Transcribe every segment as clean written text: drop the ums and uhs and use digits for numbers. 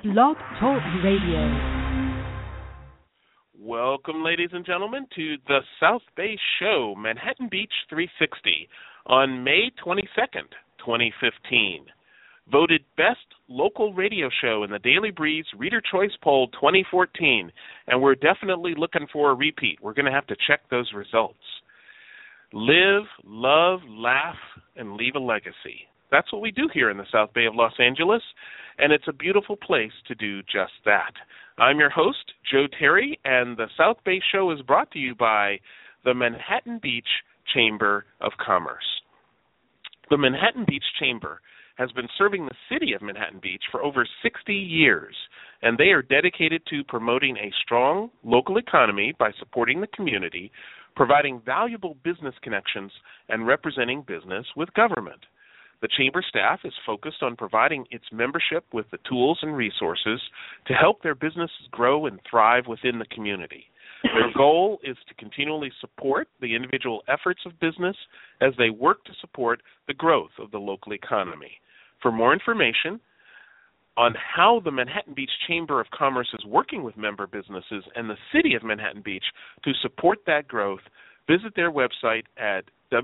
Blog Talk Radio. Welcome, ladies and gentlemen, to the South Bay Show, Manhattan Beach 360, on May 22nd, 2015. Voted Best Local Radio Show in the Daily Breeze Reader Choice Poll 2014, and we're definitely looking for a repeat. We're going to have to check those results. Live, love, laugh, and leave a legacy. That's what we do here in the South Bay of Los Angeles, and it's a beautiful place to do just that. I'm your host, Joe Terry, and the South Bay Show is brought to you by the Manhattan Beach Chamber of Commerce. The Manhattan Beach Chamber has been serving the city of Manhattan Beach for over 60 years, and they are dedicated to promoting a strong local economy by supporting the community, providing valuable business connections, and representing business with government. The Chamber staff is focused on providing its membership with the tools and resources to help their businesses grow and thrive within the community. Their goal is to continually support the individual efforts of business as they work to support the growth of the local economy. For more information on how the Manhattan Beach Chamber of Commerce is working with member businesses and the city of Manhattan Beach to support that growth, visit their website at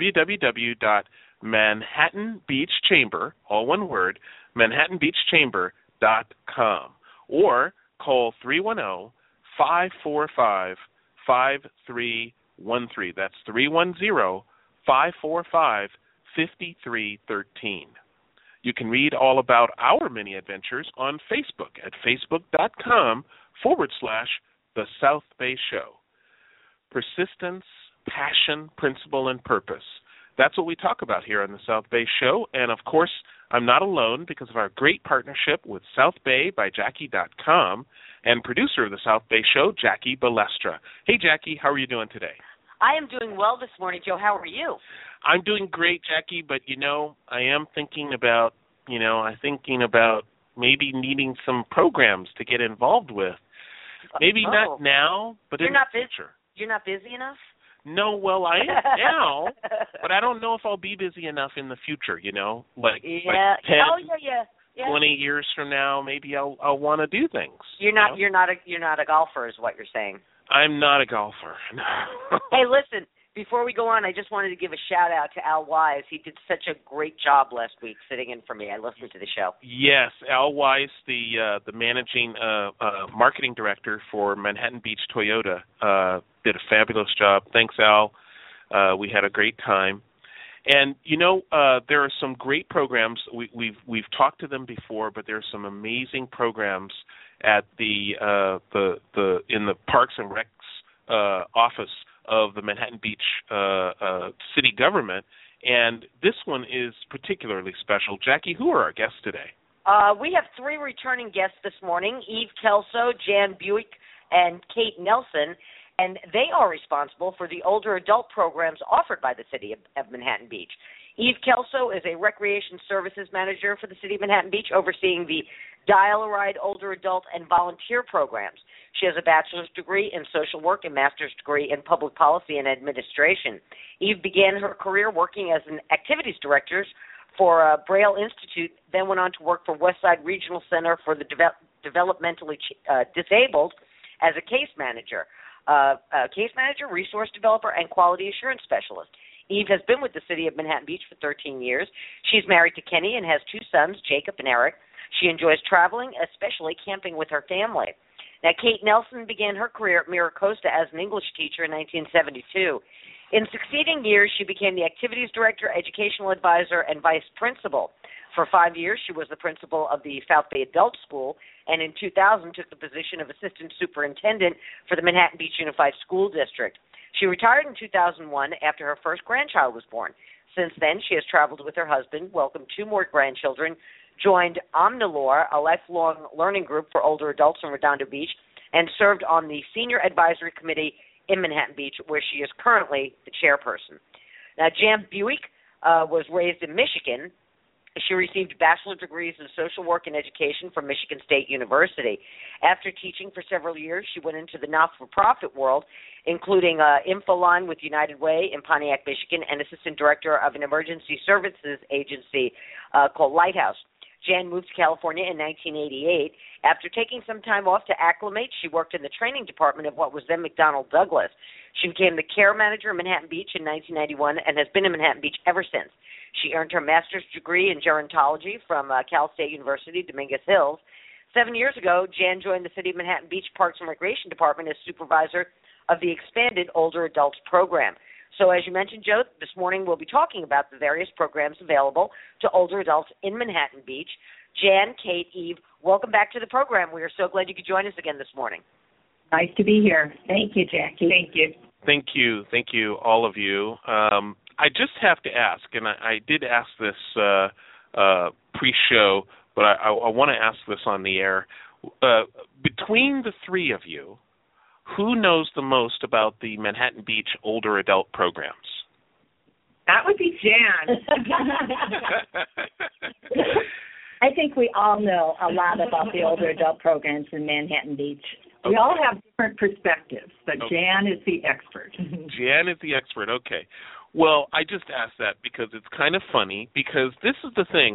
www.manhattanbeachchamber, all one word, manhattanbeachchamber.com, or call 310-545-5313. That's 310-545-5313. You can read all about our many adventures on Facebook at facebook.com/The South Bay Show. Persistence, passion, principle, and purpose. That's what we talk about here on the South Bay Show. And, of course, I'm not alone because of our great partnership with South Bay by Jackie.com and producer of the South Bay Show, Jackie Balestra. Hey, Jackie, how are you doing today? I am doing well this morning, Joe. How are you? I'm doing great, Jackie, but, I am thinking about, maybe needing some programs to get involved with. Maybe not now, but in the future. You're not busy enough? No, well, I am now, but I don't know if I'll be busy enough in the future, like 10, 20 years from now, maybe I'll want to do things. You're not a golfer is what you're saying. I'm not a golfer. Hey, listen, before we go on, I just wanted to give a shout-out to Al Wise. He did such a great job last week sitting in for me. I listened to the show. Yes, Al Wise, the managing marketing director for Manhattan Beach Toyota, did a fabulous job. Thanks, Al. We had a great time. And, there are some great programs. We've talked to them before, but there are some amazing programs at in the Parks and Recs office of the Manhattan Beach city government, and this one is particularly special. Jackie, who are our guests today? We have three returning guests this morning, Eve Kelso, Jan Buick, and Kate Nelson, and they are responsible for the older adult programs offered by the city of Manhattan Beach. Eve Kelso is a recreation services manager for the city of Manhattan Beach, overseeing the Dial-A-Ride older adult and volunteer programs. She has a bachelor's degree in social work and master's degree in public policy and administration. Eve began her career working as an activities director for Braille Institute, then went on to work for Westside Regional Center for the Developmentally Disabled as a case manager, resource developer, and quality assurance specialist. Eve has been with the city of Manhattan Beach for 13 years. She's married to Kenny and has two sons, Jacob and Eric. She enjoys traveling, especially camping with her family. Now, Kate Nelson began her career at Miracosta as an English teacher in 1972. In succeeding years, she became the activities director, educational advisor, and vice principal. For 5 years, she was the principal of the South Bay Adult School, and in 2000 took the position of assistant superintendent for the Manhattan Beach Unified School District. She retired in 2001 after her first grandchild was born. Since then, she has traveled with her husband, welcomed two more grandchildren, joined Omnilore, a lifelong learning group for older adults in Redondo Beach, and served on the Senior Advisory Committee in Manhattan Beach, where she is currently the chairperson. Now, Jan Buick was raised in Michigan. She received bachelor degrees in social work and education from Michigan State University. After teaching for several years, she went into the not-for-profit world, including Infoline with United Way in Pontiac, Michigan, and assistant director of an emergency services agency called Lighthouse. Jan moved to California in 1988. After taking some time off to acclimate, she worked in the training department of what was then McDonnell Douglas. She became the care manager in Manhattan Beach in 1991 and has been in Manhattan Beach ever since. She earned her master's degree in gerontology from Cal State University, Dominguez Hills. 7 years ago, Jan joined the City of Manhattan Beach Parks and Recreation Department as supervisor of the expanded older adults program. So as you mentioned, Joe, this morning we'll be talking about the various programs available to older adults in Manhattan Beach. Jan, Kate, Eve, welcome back to the program. We are so glad you could join us again this morning. Nice to be here. Thank you, Jackie. Thank you. Thank you. Thank you, all of you. I just have to ask, and I did ask this pre-show, but I want to ask this on the air. Between the three of you, who knows the most about the Manhattan Beach older adult programs? That would be Jan. I think we all know a lot about the older adult programs in Manhattan Beach. We all have different perspectives, but Jan is the expert. Jan is the expert, okay. Well, I just asked that because it's kind of funny, because this is the thing.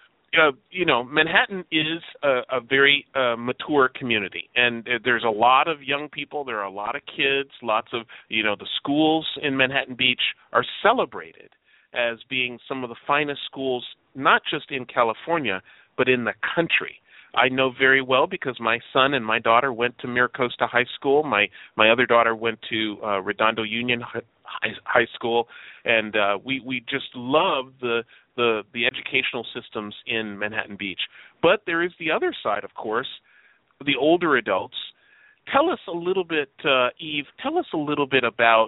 Manhattan is a very mature community, and there's a lot of young people, there are a lot of kids, lots of, the schools in Manhattan Beach are celebrated as being some of the finest schools, not just in California, but in the country. I know very well because my son and my daughter went to Miracosta High School. My other daughter went to Redondo Union High School, and we just love the educational systems in Manhattan Beach. But there is the other side, of course, the older adults. Tell us a little bit, Eve. Tell us a little bit about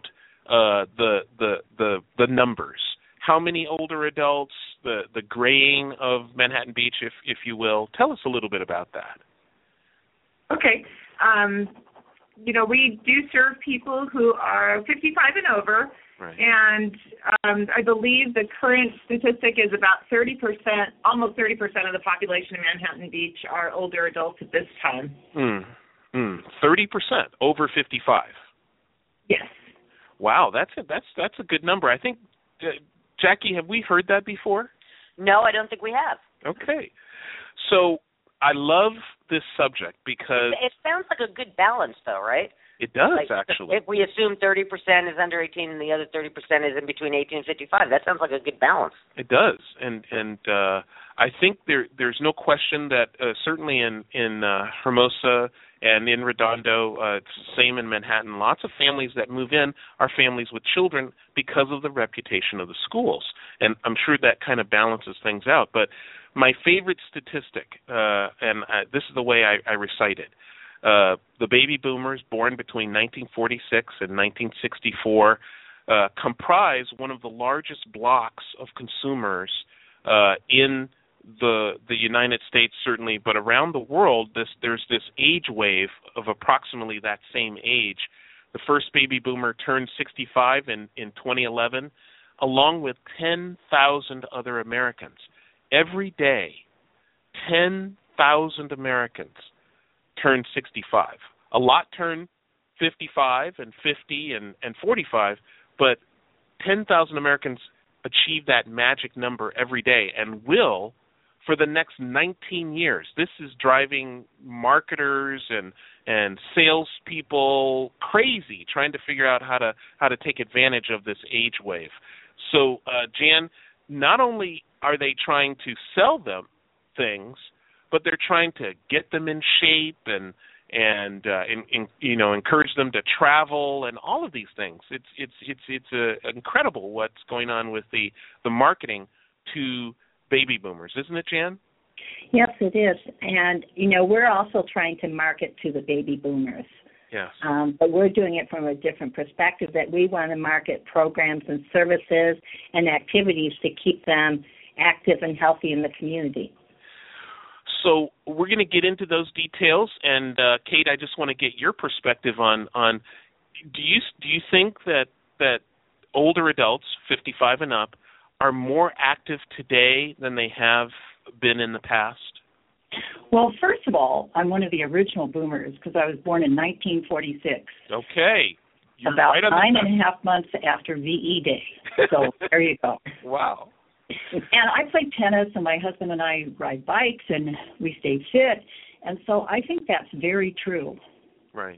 the numbers. How many older adults? The graying of Manhattan Beach, if you will. Tell us a little bit about that. Okay. We do serve people who are 55 and over. Right. And I believe the current statistic is about 30%, almost 30% of the population in Manhattan Beach are older adults at this time. 30% over 55. Yes. Wow, that's a good number. I think, Jackie, have we heard that before? No, I don't think we have. Okay. So I love this subject because it sounds like a good balance, though, right? It does, actually. If we assume 30% is under 18 and the other 30% is in between 18 and 55, that sounds like a good balance. It does, and I think there's no question that certainly in Hermosa and in Redondo, it's the same in Manhattan. Lots of families that move in are families with children because of the reputation of the schools, and I'm sure that kind of balances things out. But my favorite statistic, this is the way I recite it. The baby boomers born between 1946 and 1964 comprise one of the largest blocks of consumers in the United States, certainly, but around the world. There's this age wave of approximately that same age. The first baby boomer turned 65 in 2011, along with 10,000 other Americans. Every day, 10,000 Americans turn 65. A lot turn 55 and 50 and 45, but 10,000 Americans achieve that magic number every day and will for the next 19 years. This is driving marketers and salespeople crazy, trying to figure out how to take advantage of this age wave. So, Jan, not only are they trying to sell them things, but they're trying to get them in shape and encourage them to travel and all of these things. It's incredible what's going on with the marketing to baby boomers, isn't it, Jan? Yes, it is. And we're also trying to market to the baby boomers. Yes. But we're doing it from a different perspective, that we want to market programs and services and activities to keep them active and healthy in the community. So we're going to get into those details, and Kate, I just want to get your perspective on do you think that older adults, 55 and up, are more active today than they have been in the past? Well, first of all, I'm one of the original boomers because I was born in 1946. Okay. You're about right on 9.5 months after VE Day. So there you go. Wow. And I play tennis, and my husband and I ride bikes, and we stay fit. And so I think that's very true. Right.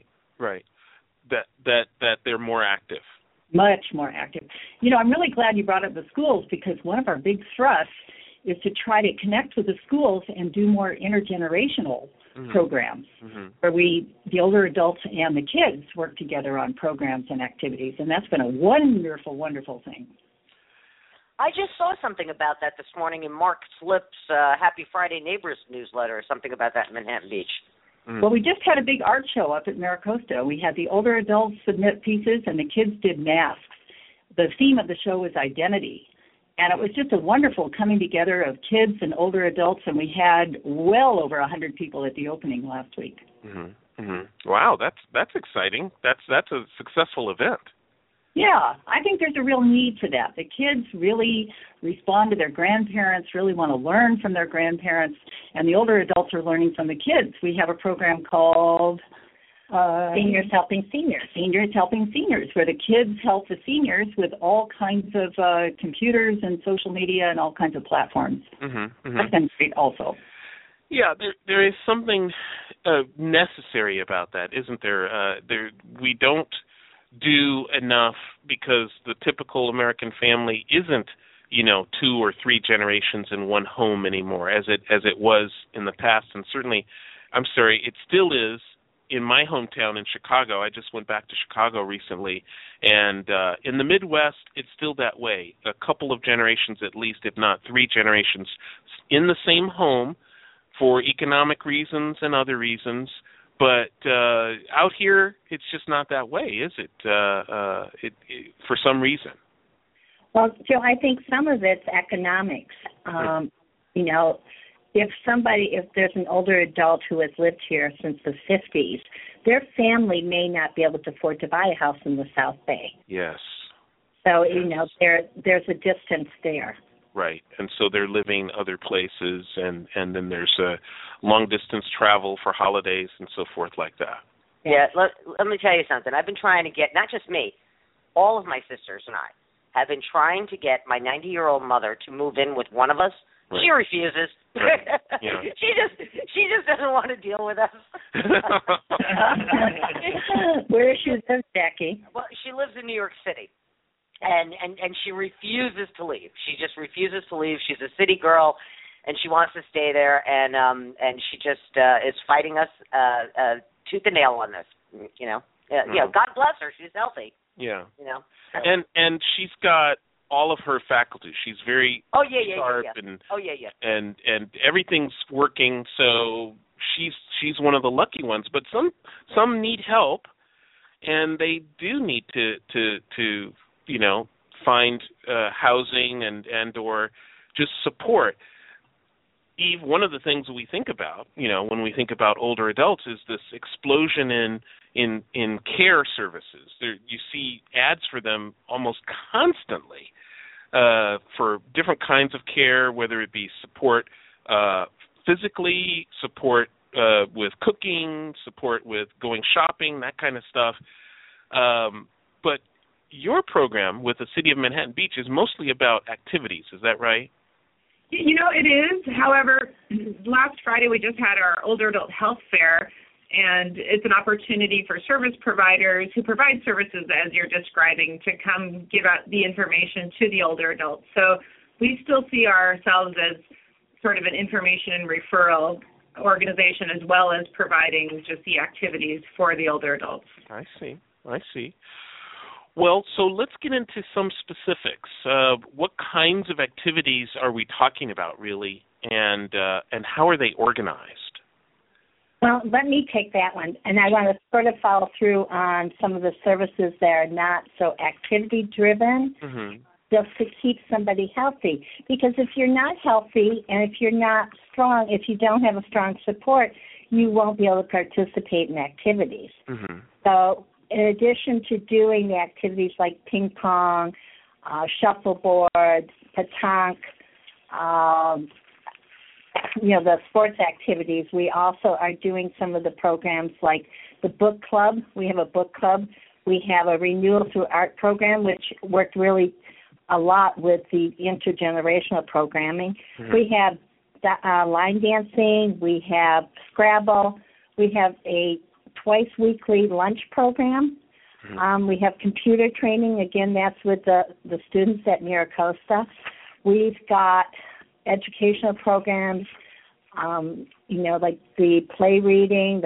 That they're more active. Much more active. You know, I'm really glad you brought up the schools, because one of our big thrusts is to try to connect with the schools and do more intergenerational programs where the older adults and the kids work together on programs and activities. And that's been a wonderful, wonderful thing. I just saw something about that this morning in Mark Slip's Happy Friday Neighbors newsletter, or something about that in Manhattan Beach. Well, we just had a big art show up at Maricosta. We had the older adults submit pieces, and the kids did masks. The theme of the show was identity. And it was just a wonderful coming together of kids and older adults, and we had well over 100 people at the opening last week. Wow, that's exciting. That's a successful event. Yeah, I think there's a real need for that. The kids really respond to their grandparents, really want to learn from their grandparents, and the older adults are learning from the kids. We have a program called Seniors Helping Seniors. Seniors Helping Seniors, where the kids help the seniors with all kinds of computers and social media and all kinds of platforms. That's been great also. Yeah, there is something necessary about that, isn't there? We don't do enough, because the typical American family isn't, 2 or 3 generations in one home anymore, as it was in the past, and certainly, it still is. In my hometown in Chicago, I just went back to Chicago recently, and in the Midwest, it's still that way. A couple of generations at least, if not 3 generations, in the same home for economic reasons and other reasons. But out here, it's just not that way, is it? For some reason. Well, Joe, I think some of it's economics. If there's an older adult who has lived here since the 50s, their family may not be able to afford to buy a house in the South Bay. Yes. So, there's a distance there. Right, and so they're living other places, and then there's a long-distance travel for holidays and so forth like that. Yeah, let me tell you something. I've been trying to get, not just me, all of my sisters and I have been trying to get my 90-year-old mother to move in with one of us. Right. She refuses. Right. Yeah. She just doesn't want to deal with us. Where does she live, Jackie? Well, she lives in New York City, and she refuses to leave. She just refuses to leave. She's a city girl, and she wants to stay there, and she just is fighting us tooth and nail on this. God bless her. She's healthy. Yeah. And she's got all of her faculties. She's very sharp and everything's working. So she's one of the lucky ones. But some need help, and they do need to find housing and or just support. Eve, one of the things we think about, when we think about older adults, is this explosion in care services. You see ads for them almost constantly for different kinds of care, whether it be support physically, support with cooking, support with going shopping, that kind of stuff. But your program with the City of Manhattan Beach is mostly about activities. Is that right? It is. However, last Friday we just had our older adult health fair, and it's an opportunity for service providers who provide services, as you're describing, to come give out the information to the older adults. So we still see ourselves as sort of an information and referral organization, as well as providing just the activities for the older adults. I see. Well, so let's get into some specifics. What kinds of activities are we talking about, really, and how are they organized? Well, let me take that one, and I want to sort of follow through on some of the services that are not so activity-driven, just to keep somebody healthy. Because if you're not healthy and if you're not strong, if you don't have a strong support, you won't be able to participate in activities. So in addition to doing the activities like ping pong, shuffleboard, petanque, the sports activities, we also are doing some of the programs like the book club. We have a book club. We have a Renewal Through Art program, which worked really a lot with the intergenerational programming. Mm-hmm. We have line dancing, we have Scrabble, we have a twice weekly lunch program. Mm-hmm. We have computer training. Again, that's with the students at Miracosta. We've got educational programs, like the play reading,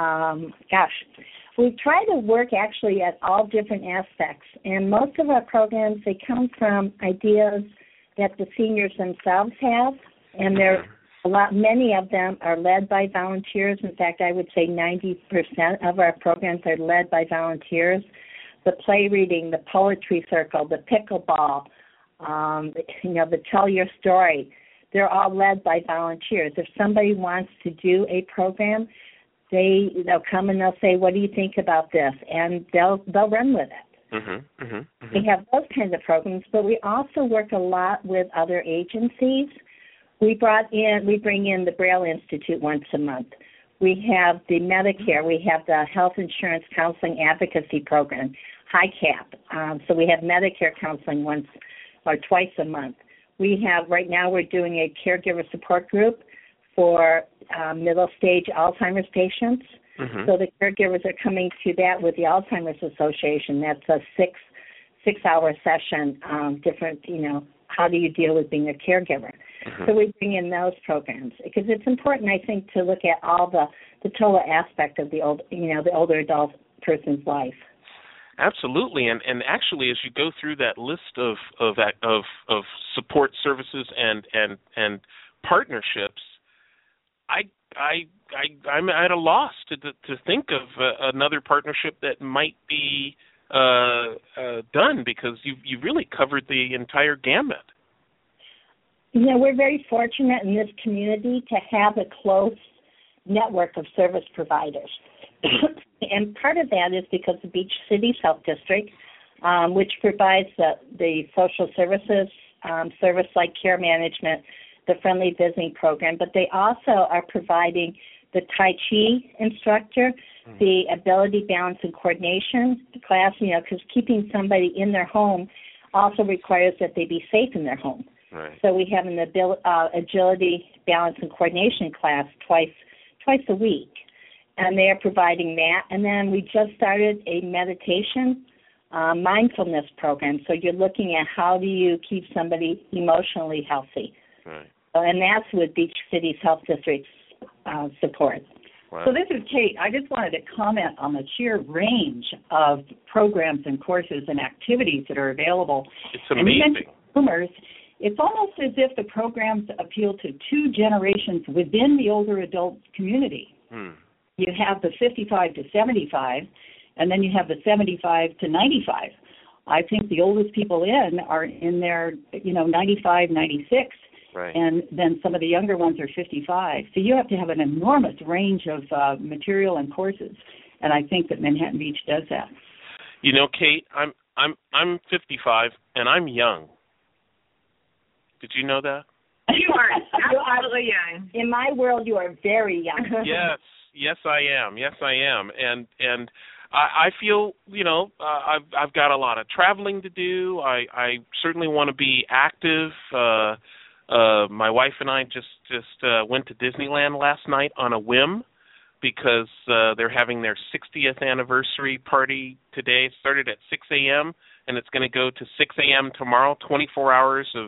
we try to work actually at all different aspects. And most of our programs, they come from ideas that the seniors themselves have, and many of them are led by volunteers. In fact, I would say 90% of our programs are led by volunteers. The play reading, the poetry circle, the pickleball, the tell your story, they're all led by volunteers. If somebody wants to do a program, they'll come and they'll say, what do you think about this? And they'll run with it. Mm-hmm, mm-hmm, mm-hmm. We have those kinds of programs, but we also work a lot with other agencies. We bring in the Braille Institute once a month. We have the Medicare. We have the Health Insurance Counseling Advocacy Program, HICAP. So we have Medicare counseling once or twice a month. Right now we're doing a caregiver support group for middle stage Alzheimer's patients. Mm-hmm. So the caregivers are coming to that with the Alzheimer's Association. That's a six-hour session, different, how do you deal with being a caregiver? Mm-hmm. So we bring in those programs because it's important, I think, to look at all the total aspect of the older adult person's life. Absolutely, and actually, as you go through that list of support services and partnerstions, I'm at a loss to think of another partnership that might be done because you really covered the entire gamut. We're very fortunate in this community to have a close network of service providers. And part of that is because the Beach Cities Health District, which provides the social services service like care management, the friendly visiting program, but they also are providing the Tai Chi instructor, the ability, balance, and coordination class, because keeping somebody in their home also requires that they be safe in their home. Right. So we have an agility, balance, and coordination class twice a week, and they are providing that. And then we just started a meditation mindfulness program. So you're looking at how do you keep somebody emotionally healthy. Right. And that's with Beach Cities Health District's support. Wow. So this is Kate. I just wanted to comment on the sheer range of programs and courses and activities that are available. It's amazing. And it's almost as if the programs appeal to two generations within the older adult community. You have the 55 to 75, and then you have the 75 to 95. I think the oldest people are in their, 95, 96. Right. And then some of the younger ones are 55. So you have to have an enormous range of material and courses, and I think that Manhattan Beach does that. Kate, I'm 55 and I'm young. Did you know that? You are absolutely young. In my world, you are very young. Yes, I am. And I feel, I've got a lot of traveling to do. I certainly want to be active. My wife and I just went to Disneyland last night on a whim because they're having their 60th anniversary party today. It started at 6 a.m. and it's going to go to 6 a.m. tomorrow, 24 hours of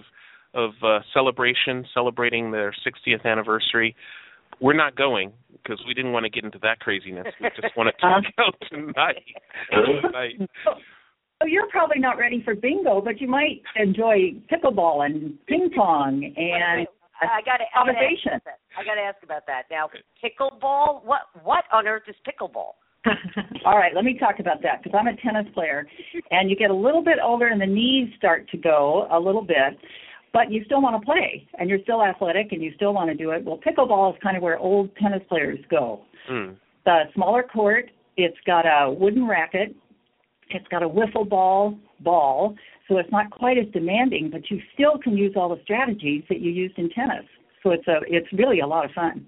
celebrating their 60th anniversary. We're not going because we didn't want to get into that craziness. We just wanted to go tonight. So you're probably not ready for bingo, but you might enjoy pickleball and ping pong and I got to ask about that. Now, pickleball, what on earth is pickleball? All right, let me talk about that because I'm a tennis player, and you get a little bit older and the knees start to go a little bit, but you still want to play, and you're still athletic, and you still want to do it. Well, pickleball is kind of where old tennis players go. The smaller court, it's got a wooden racket, it's got a wiffle ball, so it's not quite as demanding, but you still can use all the strategies that you used in tennis. So it's really a lot of fun.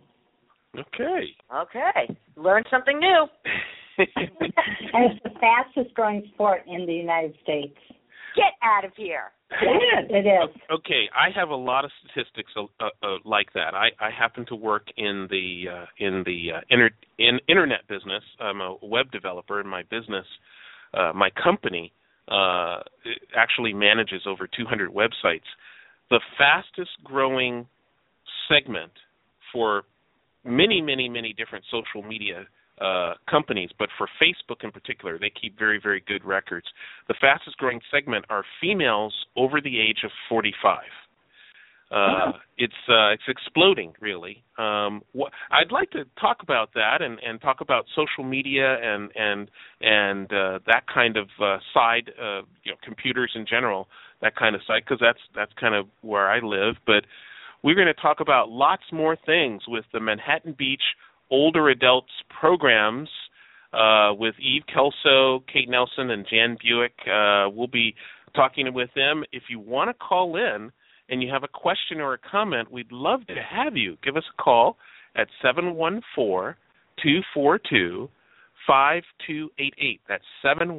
Okay. Learn something new. And it's the fastest growing sport in the United States. Get out of here. It is. Okay, I have a lot of statistics like that. I happen to work in the internet business. I'm a web developer, and my business, my company, actually manages over 200 websites. The fastest growing segment for many, many, many different social media companies, but for Facebook in particular, they keep very, very good records. The fastest growing segment are females over the age of 45. It's exploding, really. I'd like to talk about that and talk about social media and that kind of side, computers in general, that kind of side, because that's kind of where I live. But we're going to talk about lots more things with the Manhattan Beach Older Adults programs with Eve Kelso, Kate Nelson, and Jan Buick. We'll be talking with them. If you want to call in and you have a question or a comment, we'd love to have you. Give us a call at 714-242-5288. That's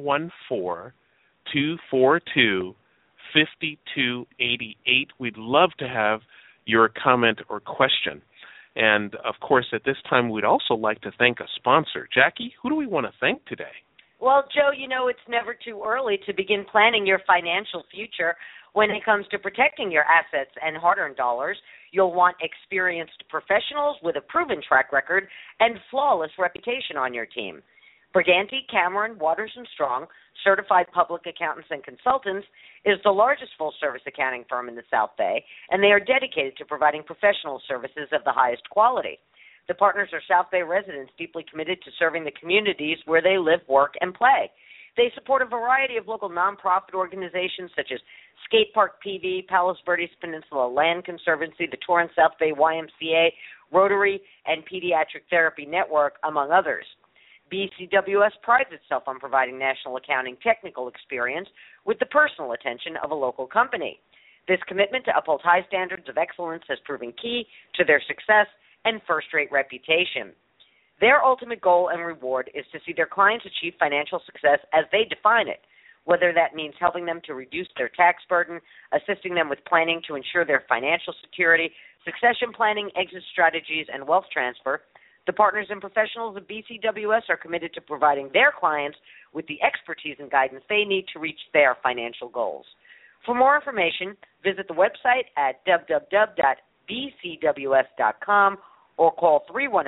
714-242-5288. We'd love to have your comment or question. And, of course, at this time, we'd also like to thank a sponsor. Jackie, who do we want to thank today? Well, Joe, it's never too early to begin planning your financial future. When it comes to protecting your assets and hard-earned dollars, you'll want experienced professionals with a proven track record and flawless reputation on your team. Briganti, Cameron, Waters & Strong, certified public accountants and consultants, is the largest full-service accounting firm in the South Bay, and they are dedicated to providing professional services of the highest quality. The partners are South Bay residents deeply committed to serving the communities where they live, work, and play. They support a variety of local nonprofit organizations such as Skate Park PV, Palos Verdes Peninsula Land Conservancy, the Torrance South Bay YMCA, Rotary, and Pediatric Therapy Network, among others. BCWS prides itself on providing national accounting technical experience with the personal attention of a local company. This commitment to uphold high standards of excellence has proven key to their success and first-rate reputation. Their ultimate goal and reward is to see their clients achieve financial success as they define it, whether that means helping them to reduce their tax burden, assisting them with planning to ensure their financial security, succession planning, exit strategies, and wealth transfer. The partners and professionals of BCWS are committed to providing their clients with the expertise and guidance they need to reach their financial goals. For more information, visit the website at www.bcws.com or call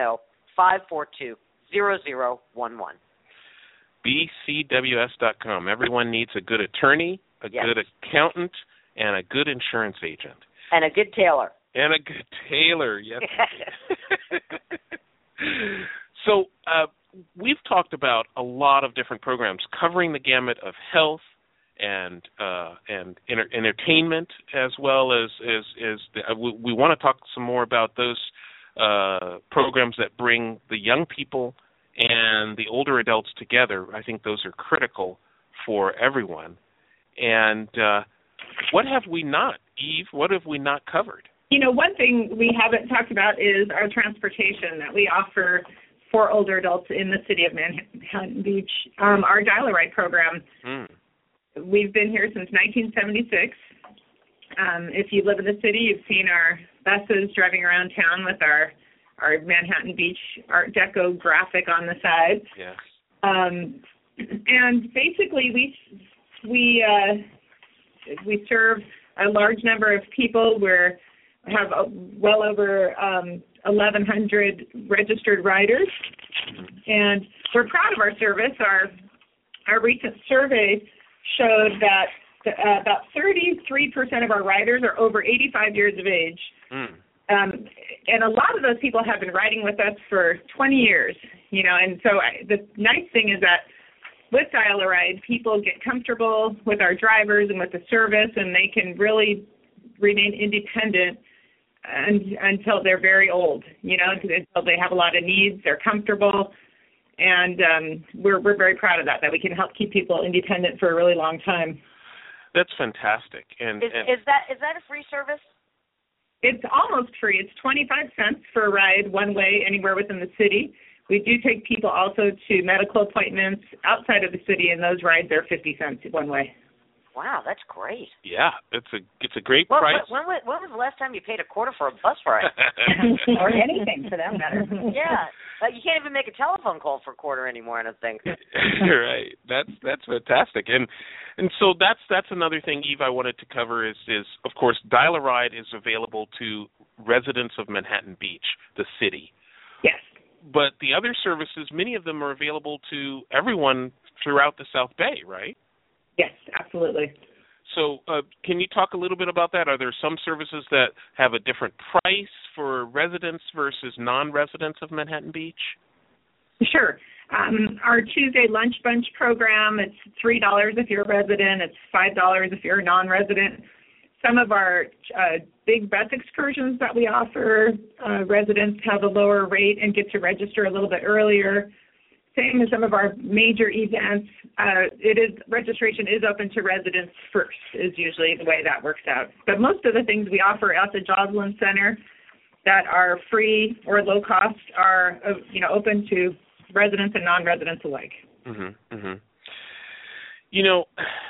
310-542-0011. bcws.com. Everyone needs a good attorney, a good accountant, and a good insurance agent. And a good tailor. And a good tailor, yes. So we've talked about a lot of different programs covering the gamut of health and entertainment, as well as we want to talk some more about those programs that bring the young people and the older adults together. I think those are critical for everyone. And what have we not, Eve? What have we not covered? One thing we haven't talked about is our transportation that we offer for older adults in the city of Manhattan Beach. Our Dial-A-Ride program, we've been here since 1976. If you live in the city, you've seen our buses driving around town with our Manhattan Beach Art Deco graphic on the side. Yes. And basically, we serve a large number of people. We have well over 1,100 registered riders, and we're proud of our service. Our recent survey showed that about 33% of our riders are over 85 years of age. And a lot of those people have been riding with us for 20 years, and so the nice thing is that with Dial-A-Ride, people get comfortable with our drivers and with the service, and they can really remain independent until they're very old, until they have a lot of needs, they're comfortable, and we're very proud of that we can help keep people independent for a really long time. That's fantastic. And is that a free service? It's almost free. It's 25 cents for a ride one way anywhere within the city. We do take people also to medical appointments outside of the city, and those rides are 50 cents one way. Wow, that's great. Yeah, it's a great price. When was the last time you paid $0.25 for a bus ride? Or anything, for that matter. Yeah, you can't even make a telephone call for a quarter anymore, I don't think. Right. That's fantastic. And so that's another thing, Eve, I wanted to cover is of course Dial-A-Ride is available to residents of Manhattan Beach, the city. Yes. But the other services, many of them are available to everyone throughout the South Bay, right? Yes, absolutely. So can you talk a little bit about that? Are there some services that have a different price for residents versus non-residents of Manhattan Beach? Sure. Our Tuesday Lunch Bunch program, it's $3 if you're a resident. It's $5 if you're a non-resident. Some of our big bus excursions that we offer, residents have a lower rate and get to register a little bit earlier. Same as some of our major events, registration is open to residents first, is usually the way that works out. But most of the things we offer at the Joslyn Center that are free or low cost are open to residents and non-residents alike. Mm-hmm, mm-hmm. You know,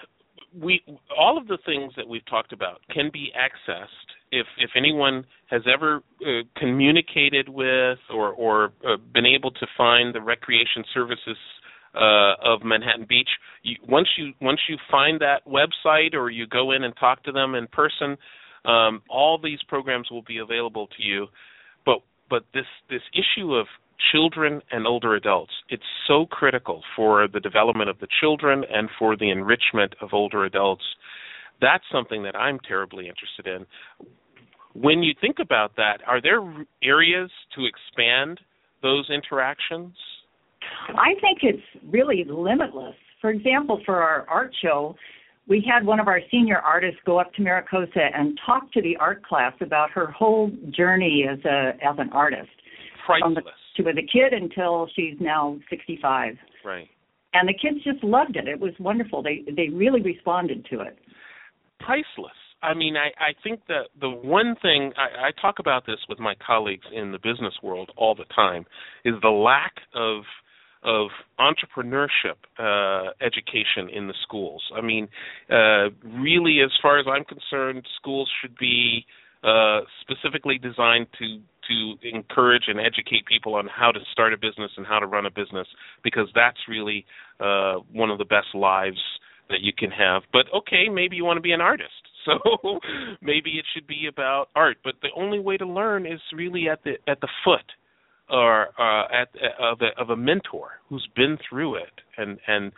all of the things that we've talked about can be accessed if anyone has ever communicated with or been able to find the recreation services of Manhattan Beach. Once you find that website or you go in and talk to them in person, all these programs will be available to you. But this issue of children and older adults, it's so critical for the development of the children and for the enrichment of older adults. That's something that I'm terribly interested in. When you think about that, are there areas to expand those interactions? I think it's really limitless. For example, for our art show, we had one of our senior artists go up to Maricosta and talk to the art class about her whole journey as an artist. Priceless. She was a kid until she's now 65. Right. And the kids just loved it. It was wonderful. They really responded to it. Priceless. I mean, I think that the one thing, I talk about this with my colleagues in the business world all the time, is the lack of entrepreneurship education in the schools. I mean, really, as far as I'm concerned, schools should be specifically designed to encourage and educate people on how to start a business and how to run a business, because that's really one of the best lives that you can have. But okay, maybe you want to be an artist, so maybe it should be about art. But the only way to learn is really at the foot or of a mentor who's been through it, and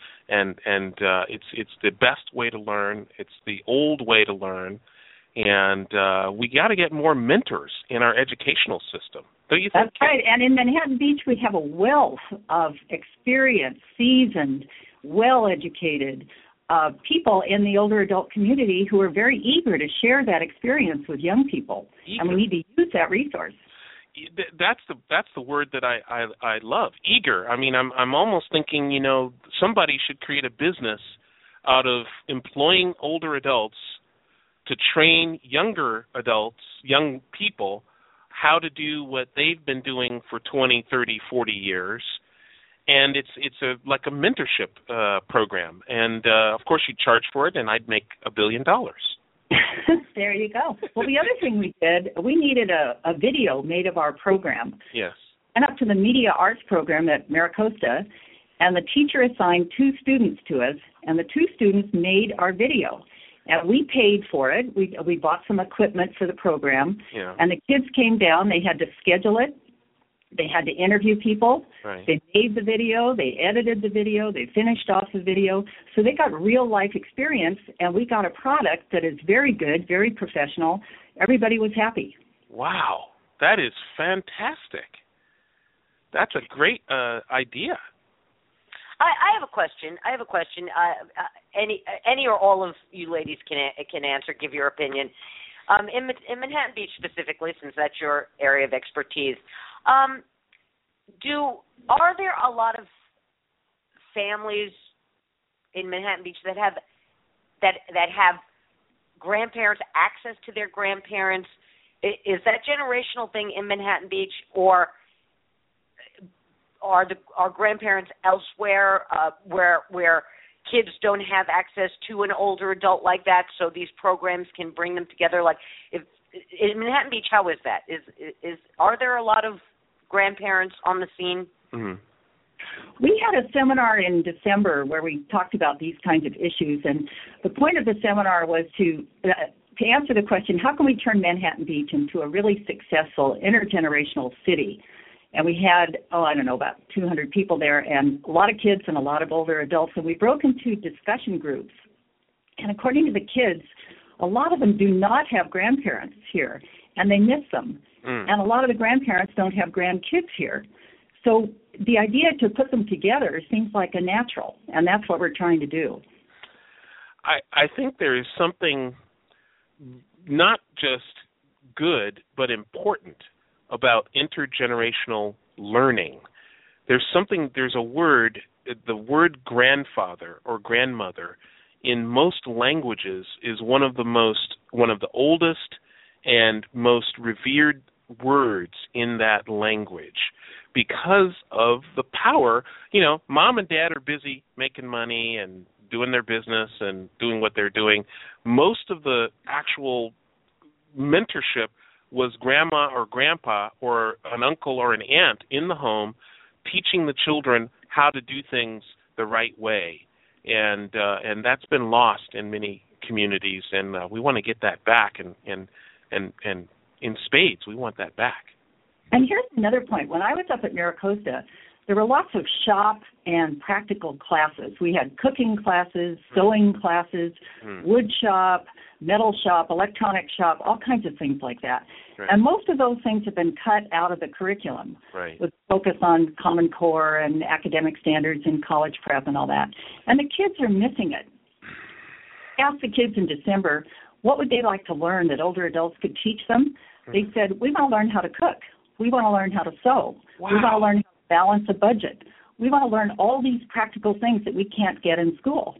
it's the best way to learn. It's the old way to learn. And we got to get more mentors in our educational system. Don't you think? That's right. And in Manhattan Beach, we have a wealth of experienced, seasoned, well-educated people in the older adult community who are very eager to share that experience with young people. Eager. And we need to use that resource. That's the word that I love. Eager. I mean, I'm almost thinking, somebody should create a business out of employing older adults to train younger adults, young people, how to do what they've been doing for 20, 30, 40 years. And it's like a mentorship program. And, of course, you charge for it, and I'd make $1 billion. There you go. Well, the other thing we did, we needed a video made of our program. Yes. Went up to the Media Arts program at Maricosta, and the teacher assigned 2 students to us, and the 2 students made our video. And we paid for it. We bought some equipment for the program. Yeah. And the kids came down. They had to schedule it. They had to interview people. Right. They made the video. They edited the video. They finished off the video. So they got real-life experience, and we got a product that is very good, very professional. Everybody was happy. Wow. That is fantastic. That's a great idea. I have a question. Any or all of you ladies can answer. Give your opinion. In Manhattan Beach specifically, since that's your area of expertise, are there a lot of families in Manhattan Beach that have grandparents, access to their grandparents? Is that a generational thing in Manhattan Beach, or are grandparents elsewhere where kids don't have access to an older adult like that, so these programs can bring them together. Like, if in Manhattan Beach, how is that? Are there a lot of grandparents on the scene? Mm-hmm. We had a seminar in December where we talked about these kinds of issues, and the point of the seminar was to answer the question, how can we turn Manhattan Beach into a really successful intergenerational city? And we had, about 200 people there, and a lot of kids and a lot of older adults, and we broke into discussion groups. And according to the kids, a lot of them do not have grandparents here, and they miss them. And a lot of the grandparents don't have grandkids here. So the idea to put them together seems like a natural, and that's what we're trying to do. I think there is something not just good but important about intergenerational learning. There's a word, the word grandfather or grandmother in most languages is one of the oldest and most revered words in that language because of the power. Mom and dad are busy making money and doing their business and doing what they're doing. Most of the actual mentorship was grandma or grandpa or an uncle or an aunt in the home teaching the children how to do things the right way. And that's been lost in many communities, and we want to get that back, and in spades, we want that back. And here's another point. When I was up at MiraCosta, there were lots of shop and practical classes. We had cooking classes, sewing classes, wood shop, metal shop, electronic shop, all kinds of things like that. Right. And most of those things have been cut out of the curriculum with focus on Common Core and academic standards and college prep and all that. And the kids are missing it. I asked the kids in December, what would they like to learn that older adults could teach them? They said, we want to learn how to cook. We want to learn how to sew. Wow. We want to learn how to balance a budget. We want to learn all these practical things that we can't get in school.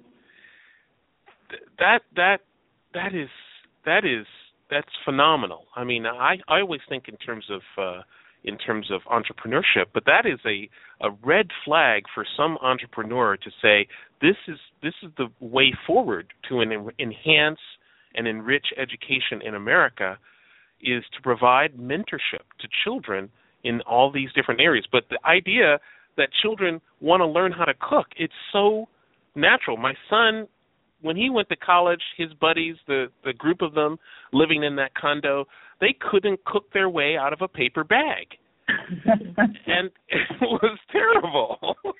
That's phenomenal. I mean, I always think in terms of entrepreneurship, but that is a red flag for some entrepreneur to say this is the way forward to enhance and enrich education in America, is to provide mentorship to children in all these different areas. But the idea that children want to learn how to cook, it's so natural. My son, when he went to college, his buddies, the group of them living in that condo, they couldn't cook their way out of a paper bag. And it was terrible.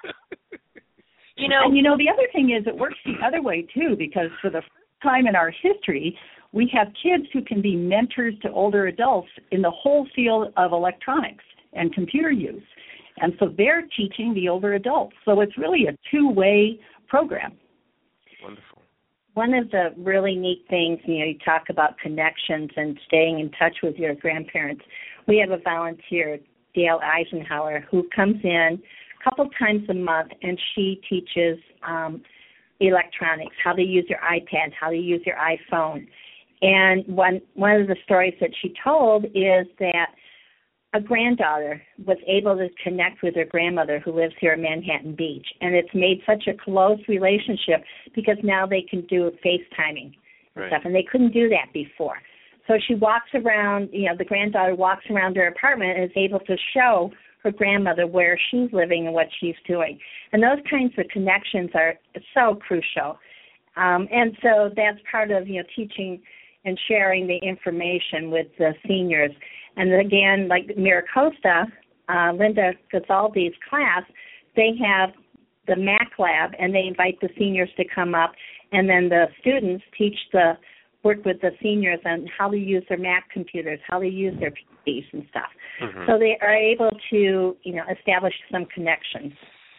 And the other thing is it works the other way, too, because for the first time in our history, we have kids who can be mentors to older adults in the whole field of electronics and computer use. And so they're teaching the older adults. So it's really a two-way program. Wonderful. One of the really neat things, you talk about connections and staying in touch with your grandparents. We have a volunteer, Dale Eisenhower, who comes in a couple times a month, and she teaches electronics, how to use your iPad, how to use your iPhone. And one of the stories that she told is that a granddaughter was able to connect with her grandmother who lives here in Manhattan Beach. And it's made such a close relationship because now they can do FaceTiming and stuff, and they couldn't do that before. So she walks around, the granddaughter walks around her apartment and is able to show her grandmother where she's living and what she's doing. And those kinds of connections are so crucial. And so that's part of, teaching and sharing the information with the seniors. And again, like MiraCosta, Linda Gazzaldi's class, they have the Mac Lab, and they invite the seniors to come up, and then the students work with the seniors on how to use their Mac computers, how to use their PCs and stuff. Mm-hmm. So they are able to, establish some connections.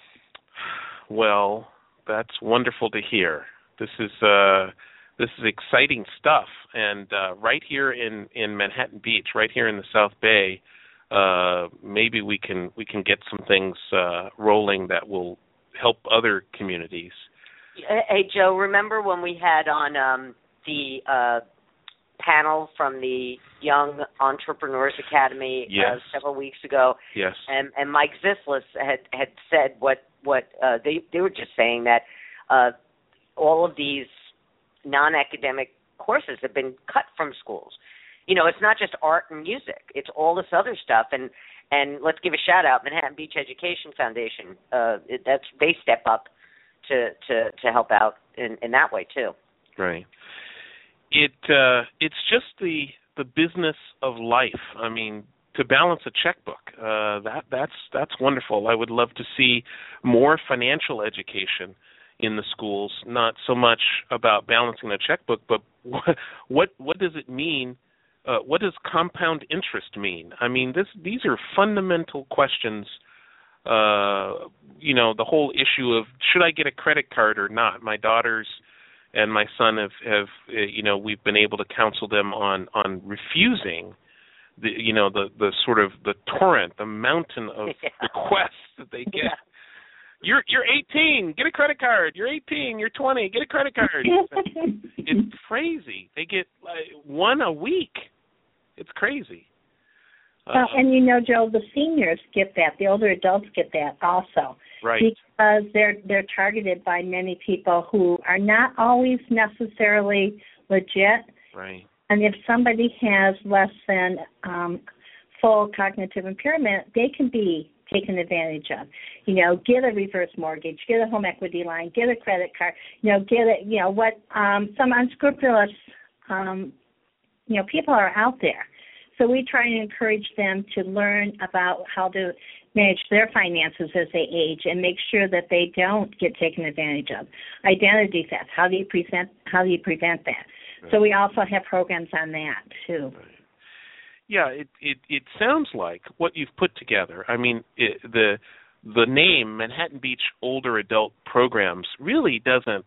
Well, that's wonderful to hear. This is exciting stuff, and right here in Manhattan Beach, right here in the South Bay, maybe we can get some things rolling that will help other communities. Hey, Joe, remember when we had on the panel from the Young Entrepreneurs Academy several weeks ago? Yes. And Mike Zislis had said what they were just saying that all of these non-academic courses have been cut from schools. You know, it's not just art and music; it's all this other stuff. And let's give a shout out, Manhattan Beach Education Foundation. They step up to help out in that way too. Right. It's just the business of life. I mean, to balance a checkbook, that's wonderful. I would love to see more financial education in the schools, not so much about balancing a checkbook, but what does it mean? What does compound interest mean? I mean, these are fundamental questions. You know, the whole issue of should I get a credit card or not? My daughters and my son have you know, we've been able to counsel them on refusing the sort of the torrent, the mountain of requests that they get. Yeah. You're 18, get a credit card. You're 18, you're 20, get a credit card. It's crazy. They get one a week. It's crazy. And you know, Joe, the seniors get that. The older adults get that also. Right. Because they're targeted by many people who are not always necessarily legit. Right. And if somebody has less than full cognitive impairment, they can be taken advantage of. You know, get a reverse mortgage, get a home equity line, get a credit card. You know, get it. You know what? Some unscrupulous, people are out there. So we try and encourage them to learn about how to manage their finances as they age and make sure that they don't get taken advantage of. Identity theft. How do you prevent that? Right. So we also have programs on that too. Right. Yeah, it sounds like what you've put together. I mean, the name Manhattan Beach Older Adult Programs really doesn't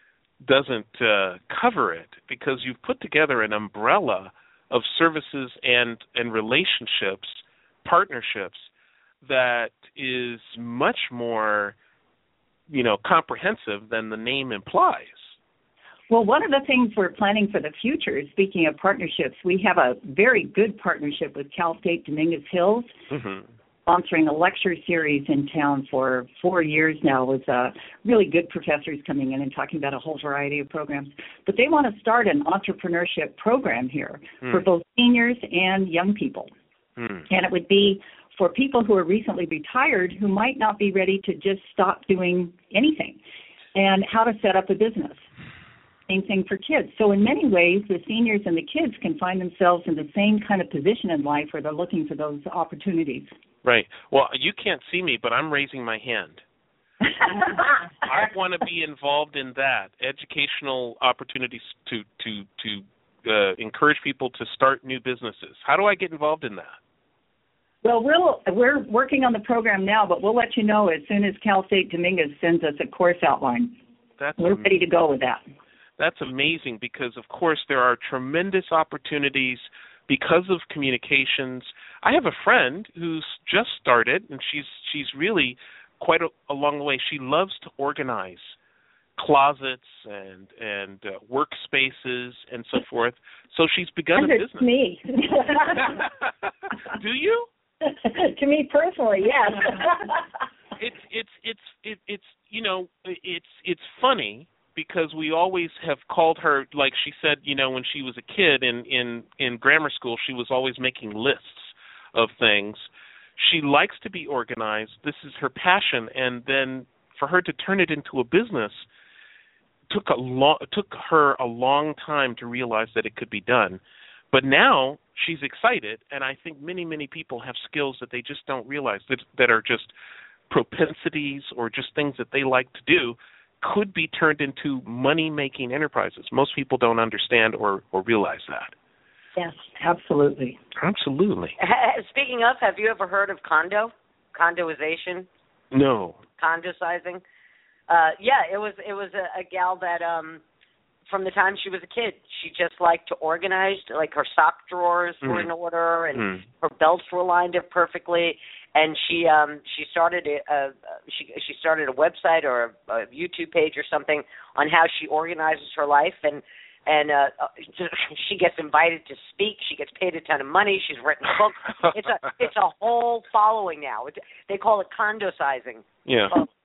cover it, because you've put together an umbrella of services and relationships, partnerships that is much more, comprehensive than the name implies. Well, one of the things we're planning for the future, speaking of partnerships, we have a very good partnership with Cal State Dominguez Hills, sponsoring a lecture series in town for 4 years now with really good professors coming in and talking about a whole variety of programs. But they want to start an entrepreneurship program here for both seniors and young people. And it would be for people who are recently retired who might not be ready to just stop doing anything, and how to set up a business. Same thing for kids. So in many ways, the seniors and the kids can find themselves in the same kind of position in life where they're looking for those opportunities. Right. Well, you can't see me, but I'm raising my hand. I want to be involved in that, educational opportunities to encourage people to start new businesses. How do I get involved in that? Well, we're working on the program now, but we'll let you know as soon as Cal State Dominguez sends us a course outline. We're ready to go with that. That's amazing, because, of course, there are tremendous opportunities because of communications. I have a friend who's just started, and she's really quite along the way. She loves to organize closets and workspaces and so forth. So she's begun a business. It's me. Do you? To me personally, yes. It's funny, because we always have called her, like she said, when she was a kid in grammar school, she was always making lists of things. She likes to be organized. This is her passion, and then for her to turn it into a business took her a long time to realize that it could be done. But now she's excited, and I think many, many people have skills that they just don't realize that are just propensities or just things that they like to do, could be turned into money-making enterprises. Most people don't understand or realize that. Yes, absolutely. Absolutely. Speaking of, have you ever heard of condoization? No. Condosizing? It was a gal that from the time she was a kid, she just liked to organize, like her sock drawers were in order and her belts were lined up perfectly. And she started a website or a YouTube page or something on how she organizes her life, and she gets invited to speak. She gets paid a ton of money. She's written books. It's a whole following now. They call it condosizing. Yeah.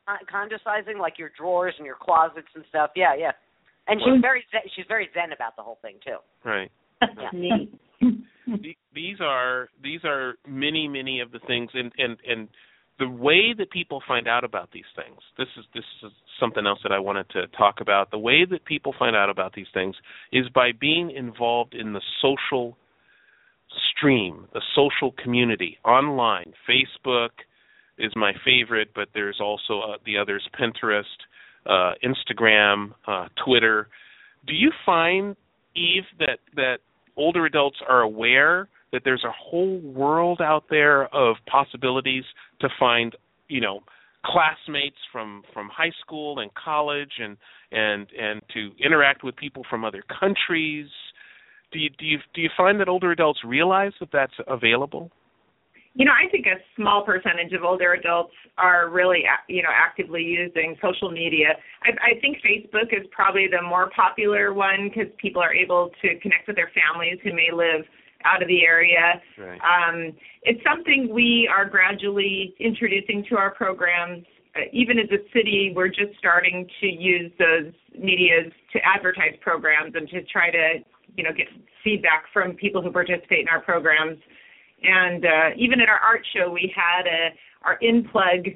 condesizing, like your drawers and your closets and stuff. Yeah. And she's very zen about the whole thing too. Right. Yeah. Neat. These are many of the things, and the way that people find out about these things. This is something else that I wanted to talk about. The way that people find out about these things is by being involved in the social stream, the social community online. Facebook is my favorite, but there's also the others: Pinterest, Instagram, Twitter. Do you find, Eve, that older adults are aware that there's a whole world out there of possibilities to find, classmates from high school and college, and to interact with people from other countries? Do you find that older adults realize that that's available? I think a small percentage of older adults are really, actively using social media. I think Facebook is probably the more popular one because people are able to connect with their families who may live out of the area. Right. It's something we are gradually introducing to our programs. Even as a city, we're just starting to use those medias to advertise programs and to try to, get feedback from people who participate in our programs. And even at our art show, we had our in-plug,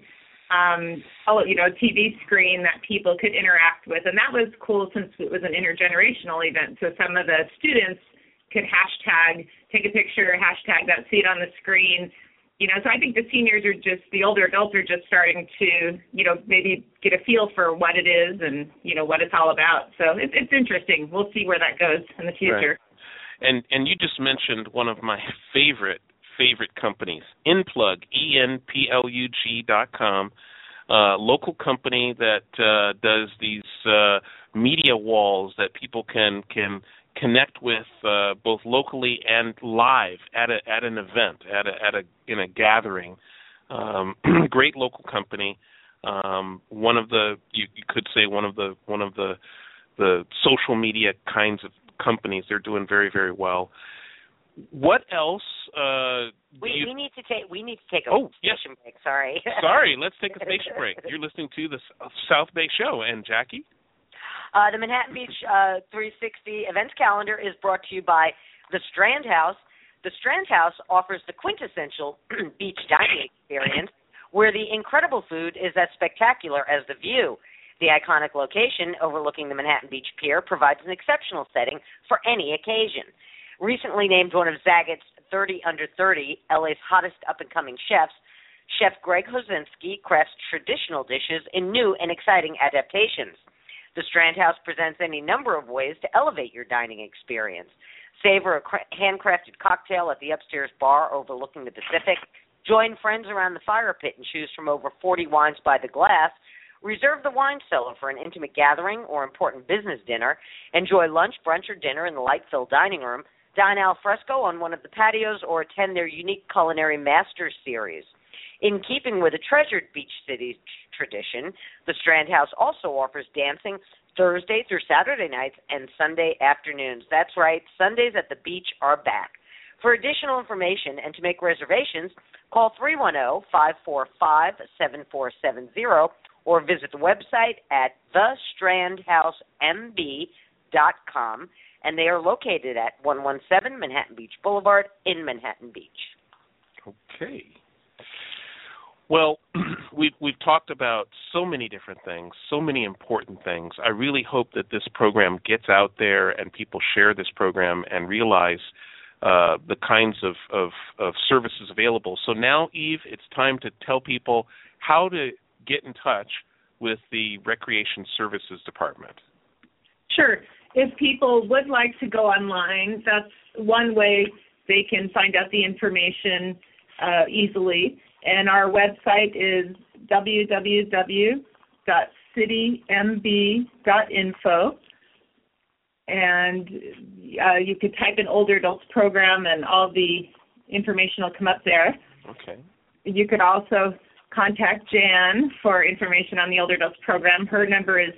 TV screen that people could interact with. And that was cool since it was an intergenerational event. So some of the students could hashtag, take a picture, hashtag that, see it on the screen. So I think the older adults are just starting to, maybe get a feel for what it is and, what it's all about. So it's interesting. We'll see where that goes in the future. Right. And you just mentioned one of my favorite companies, InPlug, ENPLUG.com, local company that does these media walls that people can connect with both locally and live at an event, in a gathering. Great local company. One of the you could say one of the social media kinds of companies. They're doing very, very well. What else? We need to take a station break. Sorry. Sorry. Let's take a station break. You're listening to the South Bay Show, and Jackie. The Manhattan Beach 360 events calendar is brought to you by the Strand House. The Strand House offers the quintessential beach dining experience, where the incredible food is as spectacular as the view. The iconic location overlooking the Manhattan Beach Pier provides an exceptional setting for any occasion. Recently named one of Zagat's 30 Under 30, LA's hottest up-and-coming chefs, Chef Greg Hosinski crafts traditional dishes in new and exciting adaptations. The Strand House presents any number of ways to elevate your dining experience. Savor a handcrafted cocktail at the upstairs bar overlooking the Pacific. Join friends around the fire pit and choose from over 40 wines by the glass. Reserve the wine cellar for an intimate gathering or important business dinner. Enjoy lunch, brunch, or dinner in the light-filled dining room. Dine al fresco on one of the patios or attend their unique culinary masters series. In keeping with a treasured beach city tradition, the Strand House also offers dancing Thursday through Saturday nights and Sunday afternoons. That's right, Sundays at the beach are back. For additional information and to make reservations, call 310-545-7470 or visit the website at thestrandhousemb.com, and they are located at 117 Manhattan Beach Boulevard in Manhattan Beach. Okay. Well, we've talked about so many different things, so many important things. I really hope that this program gets out there and people share this program and realize the kinds of services available. So now, Eve, it's time to tell people how to get in touch with the Recreation Services Department. Sure. If people would like to go online, that's one way they can find out the information easily. And our website is www.citymb.info. And you could type in Older Adults Program and all the information will come up there. Okay. You could also contact Jan for information on the Older Adults Program. Her number is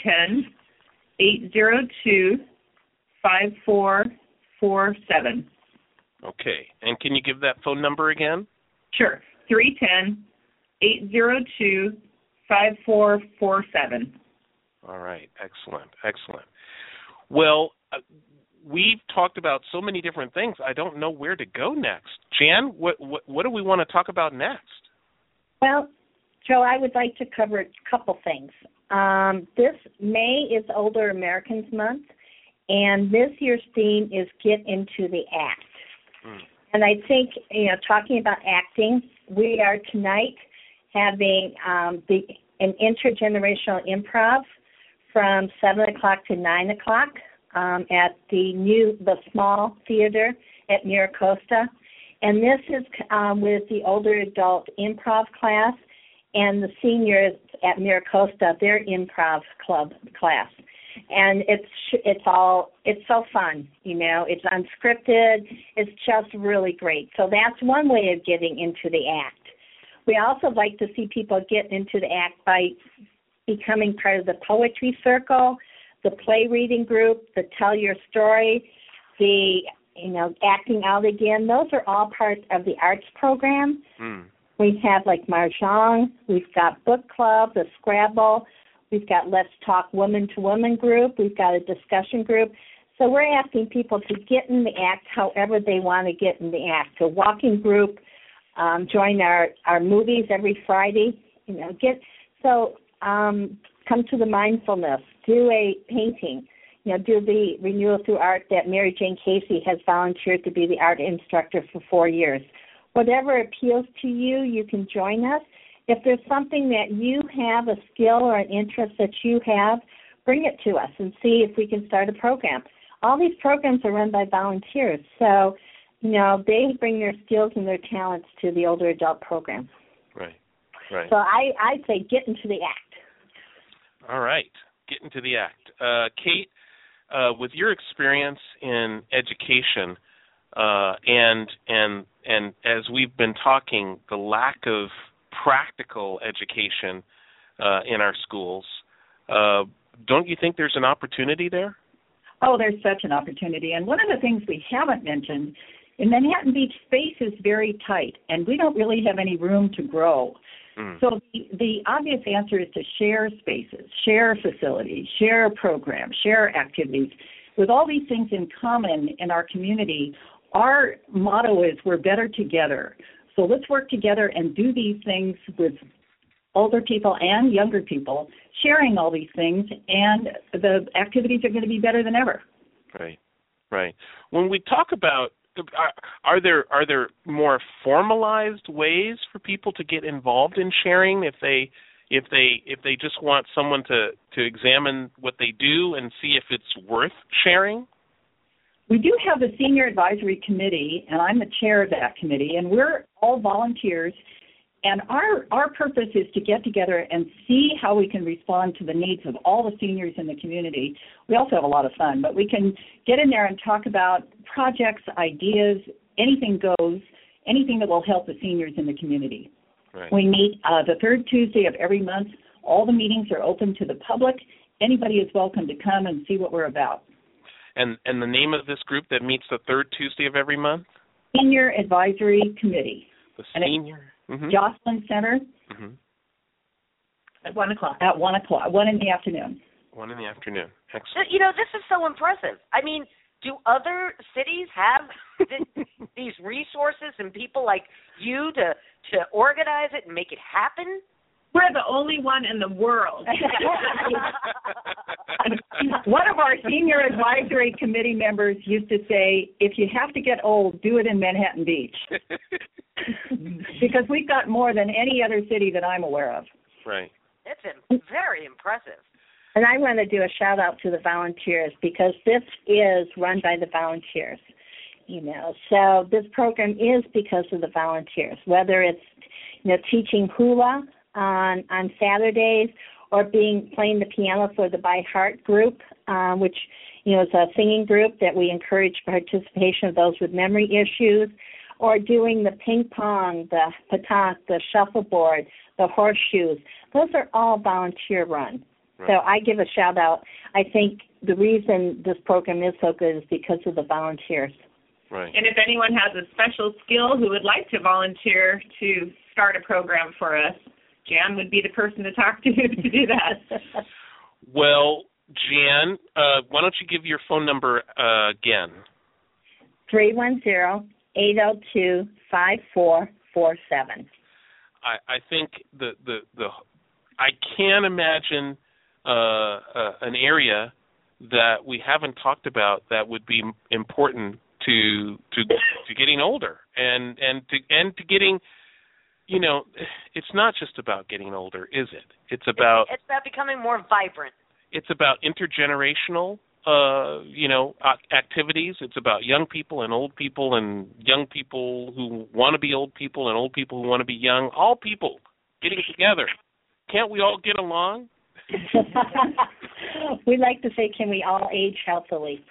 310-802-5447. Okay. And can you give that phone number again? Sure. 310-802-5447. 5447. All right. Excellent. Well, we've talked about so many different things. I don't know where to go next. Jan, what do we want to talk about next? Well, Joe, I would like to cover a couple things. This May is Older Americans Month, and this year's theme is Get Into the Act. And I think, talking about acting, we are tonight having an intergenerational improv from 7 o'clock to 9 o'clock at the small theater at Miracosta. And this is with the older adult improv class and the seniors at Miracosta, their improv club class. And it's so fun, it's unscripted. It's just really great. So that's one way of getting into the act. We also like to see people get into the act by becoming part of the poetry circle, the play reading group, the tell your story, the acting out again. Those are all part of the arts program. We have like Mahjong, we've got book club, the Scrabble, we've got Let's Talk Woman to Woman group, we've got a discussion group. So we're asking people to get in the act however they want to get in the act. A walking group, join our movies every Friday. Come to the mindfulness, do a painting, do the Renewal Through Art that Mary Jane Casey has volunteered to be the art instructor for 4 years. Whatever appeals to you, you can join us. If there's something that you have, a skill or an interest that you have, bring it to us and see if we can start a program. All these programs are run by volunteers, so they bring their skills and their talents to the older adult program. Right. So I'd say get into the act. All right, get into the act. Kate, with your experience in education, and as we've been talking, the lack of practical education in our schools, don't you think there's an opportunity there? Oh, there's such an opportunity. And one of the things we haven't mentioned, in Manhattan Beach, space is very tight, and we don't really have any room to grow. So the obvious answer is to share spaces, share facilities, share programs, share activities. With all these things in common in our community, our motto is we're better together. So let's work together and do these things with older people and younger people, sharing all these things, and the activities are going to be better than ever. Right. When we talk about, are there more formalized ways for people to get involved in sharing if they just want someone to examine what they do and see if it's worth sharing? We do have a senior advisory committee, and I'm the chair of that committee, and we're all volunteers. And our purpose is to get together and see how we can respond to the needs of all the seniors in the community. We also have a lot of fun, but we can get in there and talk about projects, ideas, anything goes, anything that will help the seniors in the community. Right. We meet the third Tuesday of every month. All the meetings are open to the public. Anybody is welcome to come and see what we're about. And the name of this group that meets the third Tuesday of every month? Senior Advisory Committee. The Senior? Jocelyn Center. At 1 o'clock. At 1 o'clock, 1 in the afternoon. 1 in the afternoon. Excellent. This is so impressive. I mean, do other cities have these resources and people like you to organize it and make it happen? We're the only one in the world. One of our senior advisory committee members used to say, if you have to get old, do it in Manhattan Beach. Because we've got more than any other city that I'm aware of. Right. It's very impressive. And I want to do a shout out to the volunteers because this is run by the volunteers. So this program is because of the volunteers, whether it's teaching hula on Saturdays or playing the piano for the By Heart group, which is a singing group that we encourage participation of those with memory issues, or doing the ping pong, the petanque, the shuffleboard, the horseshoes. Those are all volunteer run. Right. So I give a shout out. I think the reason this program is so good is because of the volunteers. Right. And if anyone has a special skill who would like to volunteer to start a program for us, Jan would be the person to talk to do that. Well, Jan, why don't you give your phone number again? 310-802-5447. I think the I can't imagine an area that we haven't talked about that would be important to getting older and to getting, you know, it's not just about getting older, is it? It's about becoming more vibrant. It's about intergenerational activities. It's about young people and old people and young people who want to be old people and old people who want to be young. All people getting together. Can't we all get along? We like to say, can we all age healthily?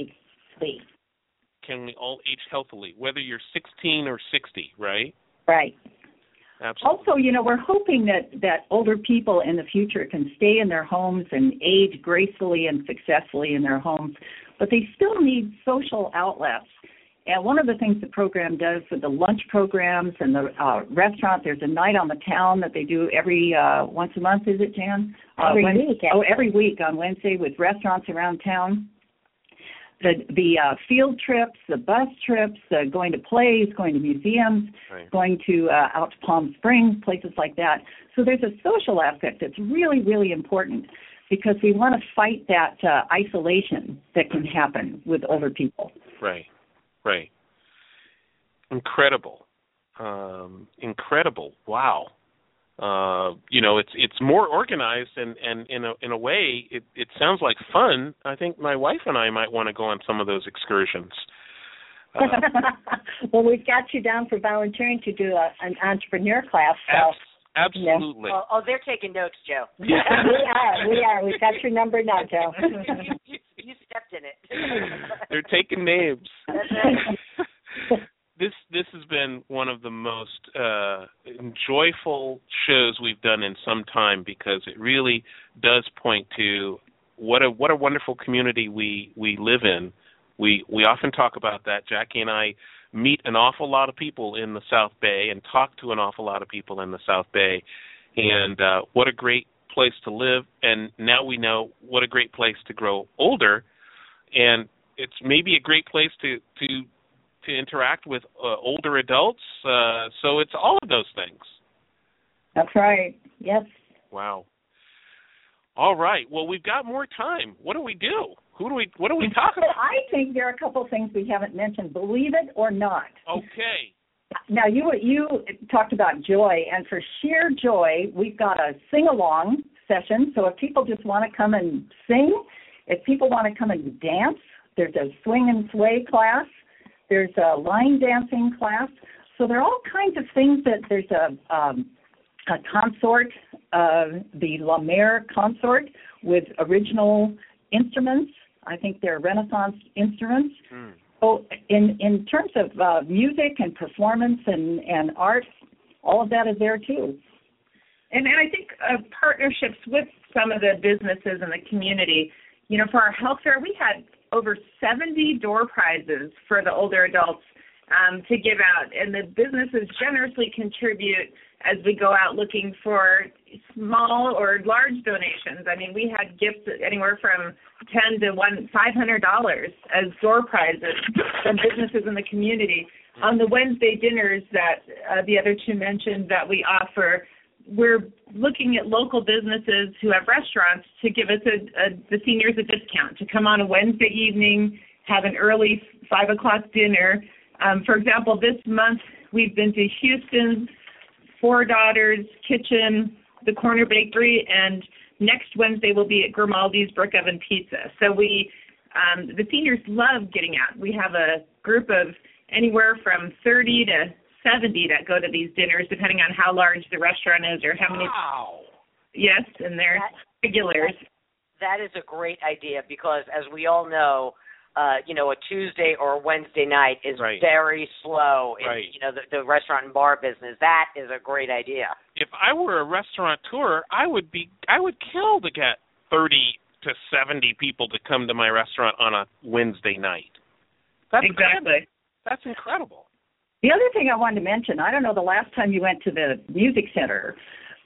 Can we all age healthily, whether you're 16 or 60, right? Right. Absolutely. Also, you know, we're hoping that older people in the future can stay in their homes and age gracefully and successfully in their homes, but they still need social outlets. And one of the things the program does with the lunch programs and the restaurant, there's a night on the town that they do every once a month, is it, Jan? Every week. Oh, every week on Wednesday with restaurants around town. The field trips, the bus trips, going to plays, going to museums, right. Going to out to Palm Springs, places like that. So there's a social aspect that's really, really important because we want to fight that isolation that can happen with older people. Right. Incredible. Incredible. Wow. You know, it's more organized and in a way it sounds like fun. I think my wife and I might want to go on some of those excursions. Well, we've got you down for volunteering to do an entrepreneur class. So. Absolutely. Yeah. Oh, they're taking notes, Joe. We are. We've got your number now, Joe. You stepped in it. They're taking names. That's right. This has been one of the most joyful shows we've done in some time because it really does point to what a wonderful community we live in. We often talk about that. Jackie and I meet an awful lot of people in the South Bay and talk to an awful lot of people in the South Bay, and what a great place to live. And now we know what a great place to grow older, and it's maybe a great place to interact with older adults. So it's all of those things. That's right. Yes. Wow. All right. Well, we've got more time. What do we do? What do we talk about? I think there are a couple of things we haven't mentioned. Believe it or not. Okay. Now, you talked about joy, and for sheer joy, we've got a sing-along session. So if people just want to come and sing, if people want to come and dance, there's a swing and sway class. There's a line dancing class. So there are all kinds of things that there's a consort, the La Mer consort with original instruments. I think they're Renaissance instruments. So in terms of music and performance and art, all of that is there too. And I think partnerships with some of the businesses in the community. You know, for our health fair, we had over 70 door prizes for the older adults to give out, and the businesses generously contribute as we go out looking for small or large donations. I mean, we had gifts anywhere from $10 to $500 as door prizes from businesses in the community. On the Wednesday dinners that the other two mentioned that we offer, we're looking at local businesses who have restaurants to give us the seniors a discount to come on a Wednesday evening, have an early 5 o'clock dinner. For example, this month we've been to Houston's, Four Daughters Kitchen, the Corner Bakery, and next Wednesday we'll be at Grimaldi's Brick Oven Pizza. So the seniors love getting out. We have a group of anywhere from 30 to 70 that go to these dinners, depending on how large the restaurant is or how many. Wow. Yes, and they're regulars. That is a great idea because, as we all know, a Tuesday or a Wednesday night is very slow in the restaurant and bar business. That is a great idea. If I were a restaurateur, I would kill to get 30 to 70 people to come to my restaurant on a Wednesday night. Exactly. That's incredible. The other thing I wanted to mention, I don't know the last time you went to the music center,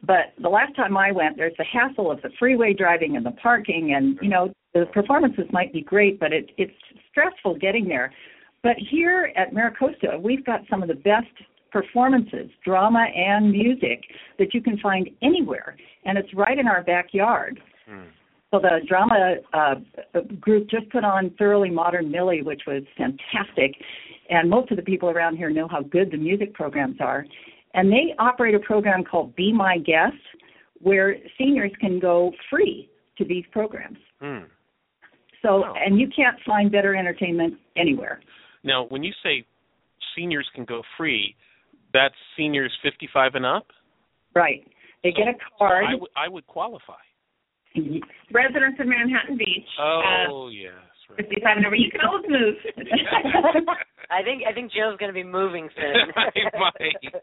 But the last time I went, there's the hassle of the freeway driving and the parking, and, the performances might be great, but it's stressful getting there. But here at MiraCosta, we've got some of the best performances, drama and music, that you can find anywhere, and it's right in our backyard. So the drama group just put on Thoroughly Modern Millie, which was fantastic, and most of the people around here know how good the music programs are. And they operate a program called Be My Guest, where seniors can go free to these programs. So, and you can't find better entertainment anywhere. Now, when you say seniors can go free, that's seniors 55 and up? Right. They get a card. So I would qualify. Residents of Manhattan Beach. Oh, yes. Right. 55 and over. You can always move. I think Joe's going to be moving soon. I might.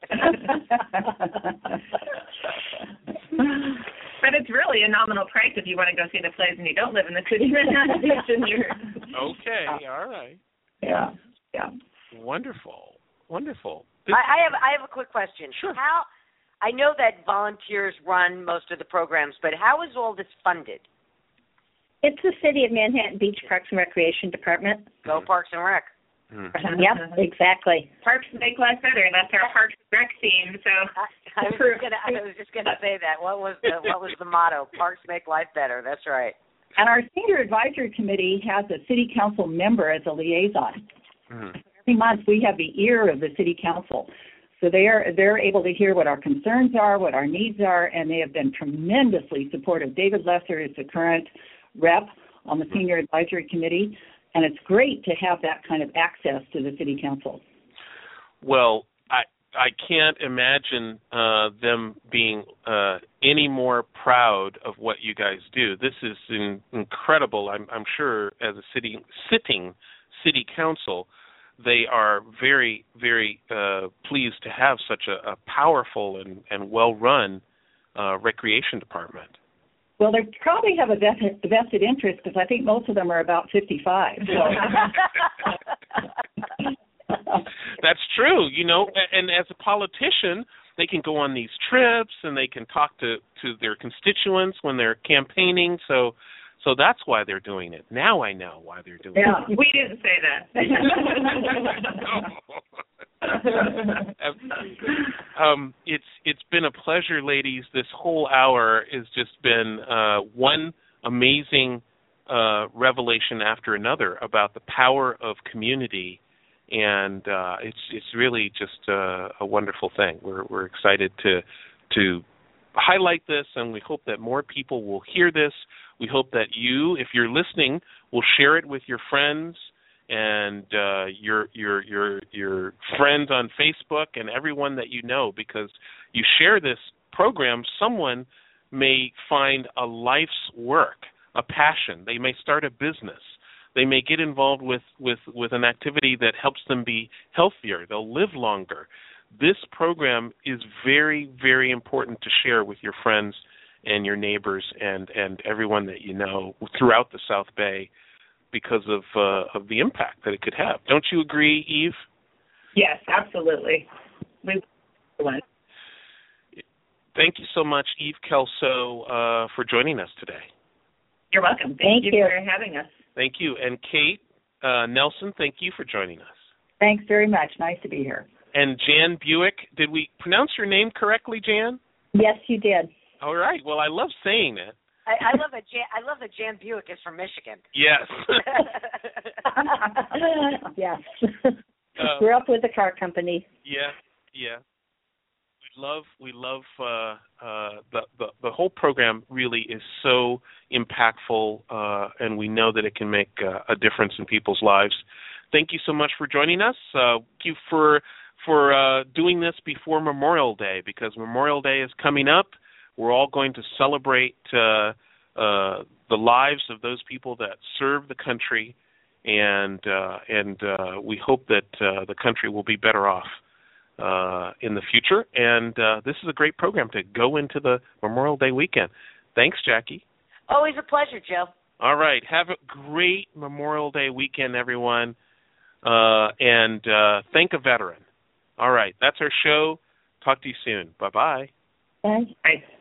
But it's really a nominal price if you want to go see the plays and you don't live in the city of Manhattan Beach. Okay, all right. Yeah. Wonderful. I have a quick question. Sure. I know that volunteers run most of the programs, but how is all this funded? It's the City of Manhattan Beach Parks and Recreation Department. Go Parks and Rec. Yep, exactly. Parks make life better. That's our Parks and Rec theme. So I was just gonna say that. What was the motto? Parks make life better. That's right. And our senior advisory committee has a city council member as a liaison. Every month we have the ear of the city council. So they're able to hear what our concerns are, what our needs are, and they have been tremendously supportive. David Lesser is the current rep on the senior advisory committee, and it's great to have that kind of access to the city council. Well, I can't imagine them being any more proud of what you guys do. This is incredible. I'm sure as a sitting city council, they are very, very pleased to have such a powerful and well-run recreation department. Well, they probably have a vested interest because I think most of them are about 55. So. That's true, and as a politician, they can go on these trips and they can talk to their constituents when they're campaigning, so that's why they're doing it. Now I know why they're doing it. We didn't say that. It's been a pleasure, ladies. This whole hour has just been one amazing revelation after another about the power of community, and it's really just a wonderful thing. We're excited to highlight this, and we hope that more people will hear this. We hope that you, if you're listening, will share it with your friends and your friends on Facebook and everyone that you know, because you share this program, someone may find a life's work, a passion. They may start a business. They may get involved with an activity that helps them be healthier. They'll live longer. This program is very, very important to share with your friends and your neighbors and everyone that you know throughout the South Bay because of the impact that it could have. Don't you agree, Eve? Yes, absolutely. Thank you so much, Eve Kelso, for joining us today. You're welcome. Thank you for having us. Thank you. And Kate Nelson, thank you for joining us. Thanks very much. Nice to be here. And Jan Buick, did we pronounce your name correctly, Jan? Yes, you did. All right. Well, I love saying it. I love that Jan Buick is from Michigan. Yes. Yes. Grew up with a car company. Yeah. We love the whole program. Really is so impactful, and we know that it can make a difference in people's lives. Thank you so much for joining us. Thank you for doing this before Memorial Day, because Memorial Day is coming up. We're all going to celebrate the lives of those people that serve the country, and we hope that the country will be better off in the future. And this is a great program to go into the Memorial Day weekend. Thanks, Jackie. Always a pleasure, Joe. All right. Have a great Memorial Day weekend, everyone, and thank a veteran. All right. That's our show. Talk to you soon. Bye-bye. Bye. Bye.